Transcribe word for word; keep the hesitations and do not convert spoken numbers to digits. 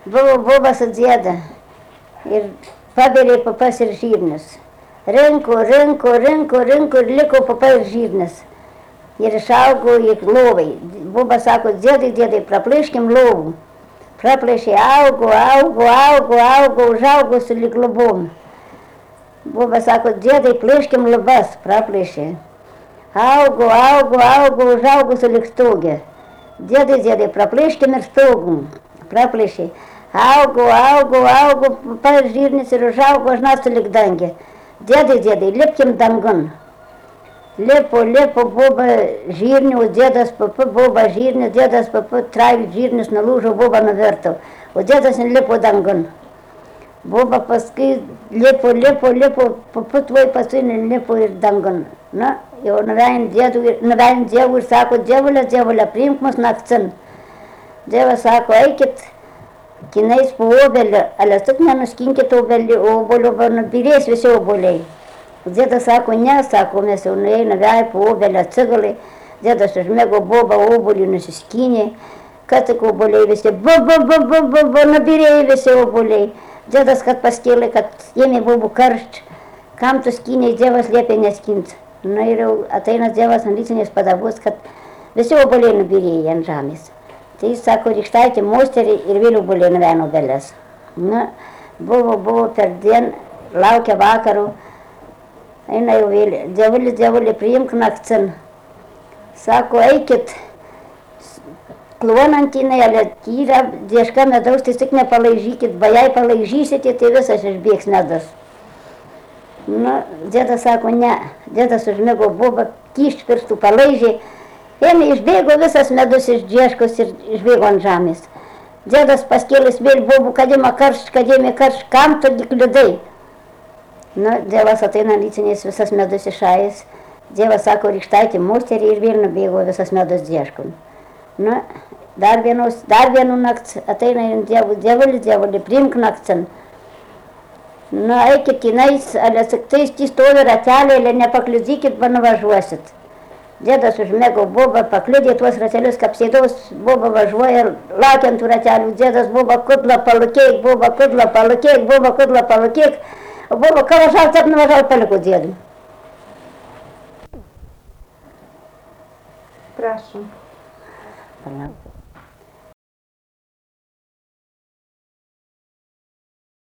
Buvo boba su dėda ir pabėrė papas ir žirnius. Rinko, rinko, rinko, rinko ir liko papa ir žirnius. Ir išaugo į lovai. Boba sako, dėdai, dėdai, praplėškim lovų. Praplėšė, augo, augo, augo, augo, užaugo su lyg lubom. Boba sako, dėdai, plėškim lubas, praplėšė. Augo, augo, augo, užaugo su lyg stogė. Dėdai, dėdai, praplėškim ir stogų. Praplėšė. Augo, augo, augo, papa žirnis ir užaugo žnasu lyg dangė. Dėdai, dėdai, lipkim dangun. Lipo, lipo, boba žirnių, dėdas papa, boba žirnis, dėdas papa, travi žirnis nulūžo, boba nuvertau. O dėdas lipo dangun. Boba paskui lipo, lipo, lipo, papa tvoj paskui lipo ir dangun. Na, jau nuvein Dievų ir sako, Dievulė, Dievulė, priimk mus naktin. Dievas sako, eikit, kinais po obelį, alės tik nenuskinkit obelį, obolio, nubirės visi oboliai. Dėdas sako, ne, sako, mes jau nueina vei po obelį atsigalai. Dėdas užmėgo bobą obolį, nusiskynė, kad tik oboliai visi, bu, bu, bu, bu, bu, bu, nubirėjai visi oboliai. Dėdas, kad paskėlė, kad ėmė bobų karšč, kam tu skynė, Dievas liepė neskint. Na ir jau ateina Dievas ant lycinės padavos, kad visi oboliai nubirėjai ant žemės. Tai jis sako, rykštaitė mosterį ir vėl oboliai nuveino obeles. Na, buvo, buvo per dieną, laukia vakarų. Eina jau vėl, Dievulį, Dievulį, priimk naktin. Sako, eikit, klonantinai, ale tyra, dėška medaus, tai tik nepalaižykit, ba jei palaižysite, tai visas išbėgs medus. Na, dėdas sako, ne, dėdas užmėgo bobą, kyšt pirstų palaižė, ėmė išbėgo visas medus iš dėškos ir išbėgo ant žemės. Dėdas paskėlis vėl bobų, kad ima karšt, kad ėmė karšt, kam tu kliudai? Na, Dievas ateina lycinės visas medus išėjęs. Dievas sako, rykštaitė mosterį ir vėl nubėgo visas medus dėškon. Na, dar vienos, dar vienų nakts ateina ir Dievų, Dievulį, Dievulį, priimk naktin. Na, eikit kinais, ale tik tai stovi ratelė, ale nepakliudykit, va nuvažiuosit. Dėdas užmėgo bobą, pakliudė tuos ratelius, kapsėdaus, boba važiuoja, laukia ant tų ratelių. Dėdas boba kudla palukėk, boba kudla palukėk, boba kudla palukėk. O boba, ką važiavo, taip nuvažiavo, paliko dėdų. Prašom. Palauk.